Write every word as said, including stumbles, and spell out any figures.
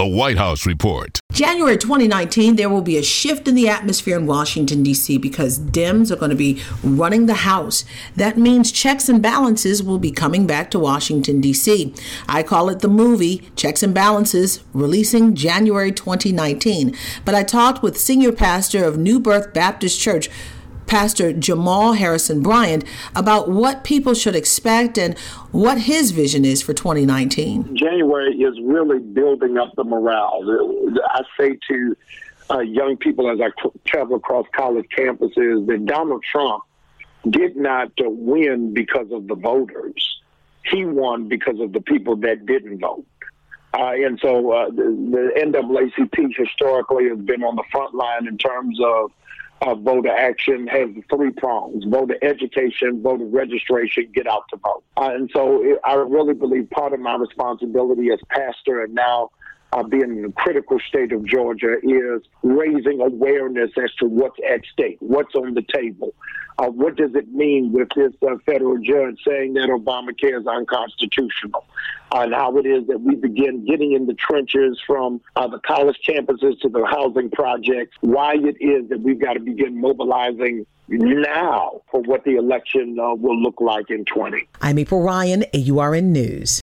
The White House Report. January twenty nineteen, there will be a shift in the atmosphere in Washington, D C because Dems are going to be running the House. That means checks and balances will be coming back to Washington, D C. I call it the movie Checks and Balances, releasing January twenty nineteen. But I talked with senior pastor of New Birth Baptist Church, Pastor Jamal Harrison Bryant, about what people should expect and what his vision is for twenty nineteen. January is really building up the morale. I say to uh, young people as I travel across college campuses that Donald Trump did not uh, win because of the voters. He won because of the people that didn't vote. Uh, and so uh, the, the N double A C P historically has been on the front line in terms of Uh, voter action, has three prongs: voter education, voter registration, get out to vote. Uh, and so it, I really believe part of my responsibility as pastor and now uh, being in the critical state of Georgia is raising awareness as to what's at stake, what's on the table. Uh, what does it mean with this uh, federal judge saying that Obamacare is unconstitutional? Uh, and how it is that we begin getting in the trenches from uh, the college campuses to the housing projects, why it is that we've got to begin mobilizing now for what the election uh, will look like in twenty. I'm April Ryan, A U R N News.